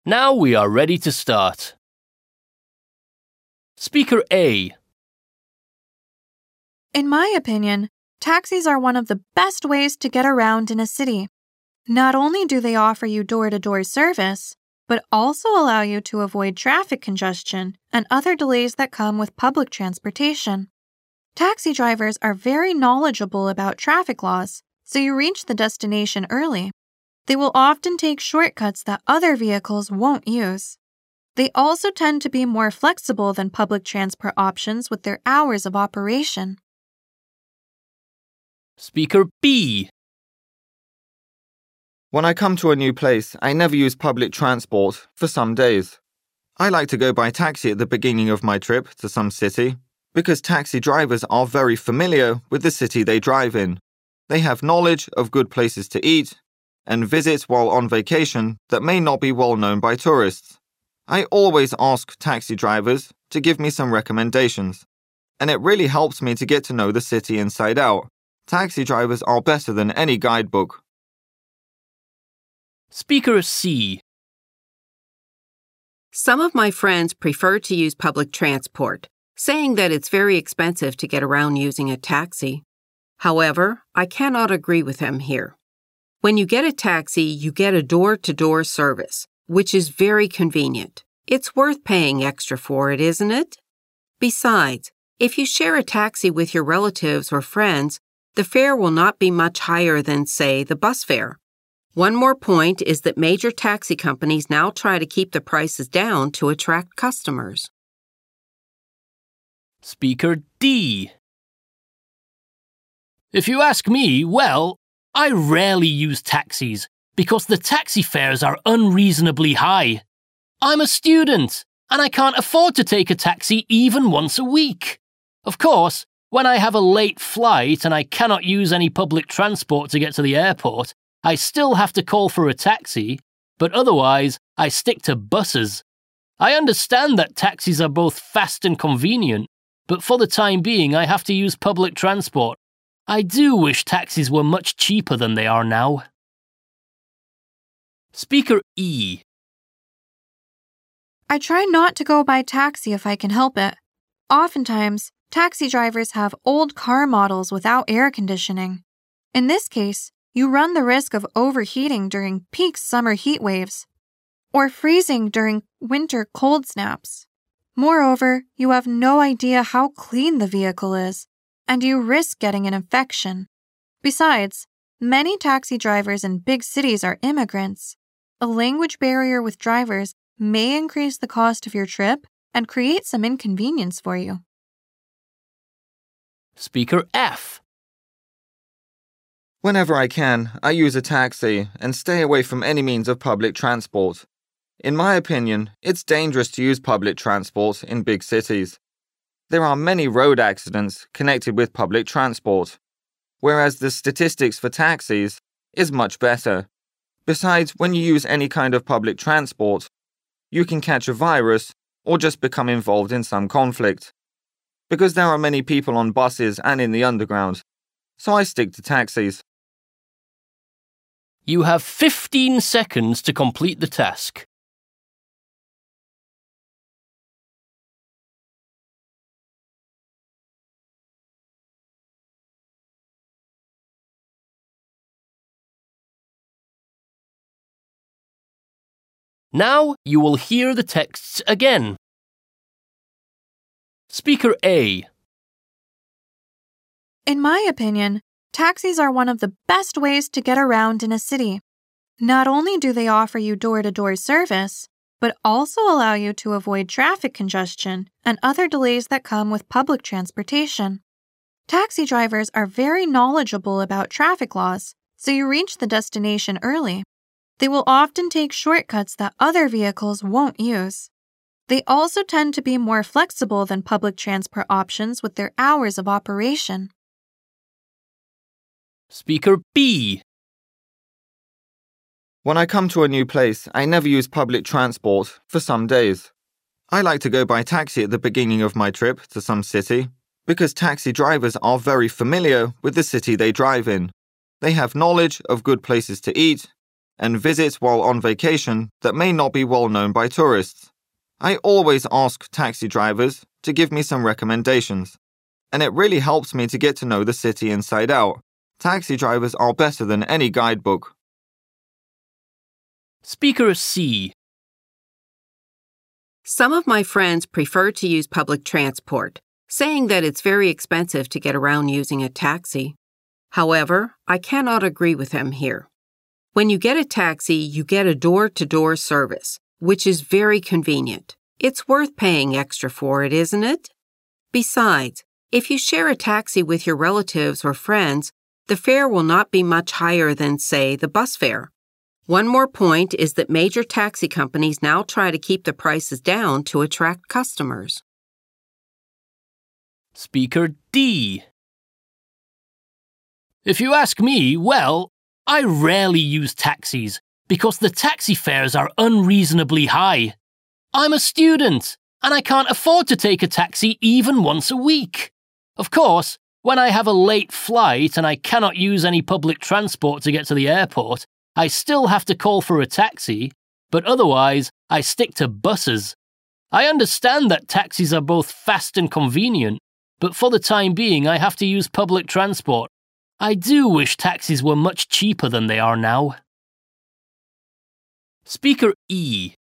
Now we are ready to start. Speaker A. In my opinion, taxis are one of the best ways to get around in a city. Not only do they offer you door-to-door service, but also allow you to avoid traffic congestion and other delays that come with public transportation. Taxi drivers are very knowledgeable about traffic laws, so you reach the destination early. They will often take shortcuts that other vehicles won't use. They also tend to be more flexible than public transport options with their hours of operation. Speaker B. When I come to a new place, I never use public transport for some days. I like to go by taxi at the beginning of my trip to some city, because taxi drivers are very familiar with the city they drive in. They have knowledge of good places to eat and visit while on vacation that may not be well known by tourists. I always ask taxi drivers to give me some recommendations, and it really helps me to get to know the city inside out. Taxi drivers are better than any guidebook. Speaker C. Some of my friends prefer to use public transport, saying that it's very expensive to get around using a taxi. However, I cannot agree with them here. When you get a taxi, you get a door-to-door service, which is very convenient. It's worth paying extra for it, isn't it? Besides, if you share a taxi with your relatives or friends, the fare will not be much higher than, say, the bus fare. One more point is that major taxi companies now try to keep the prices down to attract customers. Speaker D. If you ask me, well, I rarely use taxis because the taxi fares are unreasonably high. I'm a student and I can't afford to take a taxi even once a week. Of course, when I have a late flight and I cannot use any public transport to get to the airport, I still have to call for a taxi, but otherwise I stick to buses. I understand that taxis are both fast and convenient, but for the time being I have to use public transport. I do wish taxis were much cheaper than they are now. Speaker E. I try not to go by taxi if I can help it. Oftentimes, taxi drivers have old car models without air conditioning. In this case, you run the risk of overheating during peak summer heat waves or freezing during winter cold snaps. Moreover, you have no idea how clean the vehicle is, and you risk getting an infection. Besides, many taxi drivers in big cities are immigrants. A language barrier with drivers may increase the cost of your trip and create some inconvenience for you. Speaker F. Whenever I can, I use a taxi and stay away from any means of public transport. In my opinion, it's dangerous to use public transport in big cities. There are many road accidents connected with public transport, whereas the statistics for taxis is much better. Besides, when you use any kind of public transport, you can catch a virus or just become involved in some conflict. Because there are many people on buses and in the underground, so I stick to taxis. You have 15 seconds to complete the task. Now you will hear the texts again. Speaker A. In my opinion, taxis are one of the best ways to get around in a city. Not only do they offer you door-to-door service, but also allow you to avoid traffic congestion and other delays that come with public transportation. Taxi drivers are very knowledgeable about traffic laws, so you reach the destination early. They will often take shortcuts that other vehicles won't use. They also tend to be more flexible than public transport options with their hours of operation. Speaker B. When I come to a new place, I never use public transport for some days. I like to go by taxi at the beginning of my trip to some city, because taxi drivers are very familiar with the city they drive in. They have knowledge of good places to eat and visits while on vacation that may not be well known by tourists. I always ask taxi drivers to give me some recommendations, and it really helps me to get to know the city inside out. Taxi drivers are better than any guidebook. Speaker C. Some of my friends prefer to use public transport, saying that it's very expensive to get around using a taxi. However, I cannot agree with them here. When you get a taxi, you get a door-to-door service, which is very convenient. It's worth paying extra for it, isn't it? Besides, if you share a taxi with your relatives or friends, the fare will not be much higher than, say, the bus fare. One more point is that major taxi companies now try to keep the prices down to attract customers. Speaker D. If you ask me, well, I rarely use taxis because the taxi fares are unreasonably high. I'm a student, and I can't afford to take a taxi even once a week. Of course, when I have a late flight and I cannot use any public transport to get to the airport, I still have to call for a taxi, but otherwise, I stick to buses. I understand that taxis are both fast and convenient, but for the time being, I have to use public transport. I do wish taxis were much cheaper than they are now. Speaker E.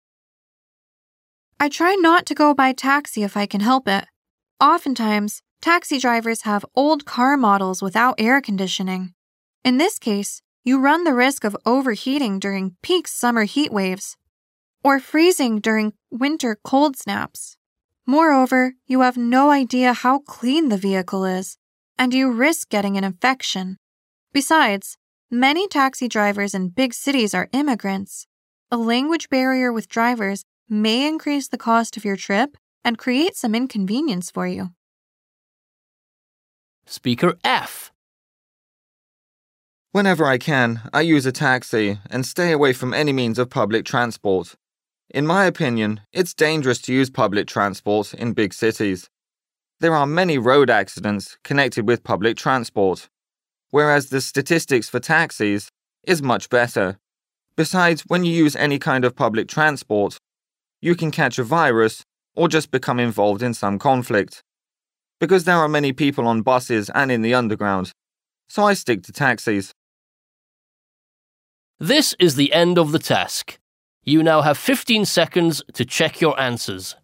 I try not to go by taxi if I can help it. Oftentimes, taxi drivers have old car models without air conditioning. In this case, you run the risk of overheating during peak summer heat waves or freezing during winter cold snaps. Moreover, you have no idea how clean the vehicle is, and you risk getting an infection. Besides, many taxi drivers in big cities are immigrants. A language barrier with drivers may increase the cost of your trip and create some inconvenience for you. Speaker F. Whenever I can, I use a taxi and stay away from any means of public transport. In my opinion, it's dangerous to use public transport in big cities. There are many road accidents connected with public transport, whereas the statistics for taxis is much better. Besides, when you use any kind of public transport, you can catch a virus or just become involved in some conflict. Because there are many people on buses and in the underground, so I stick to taxis. This is the end of the task. You now have 15 seconds to check your answers.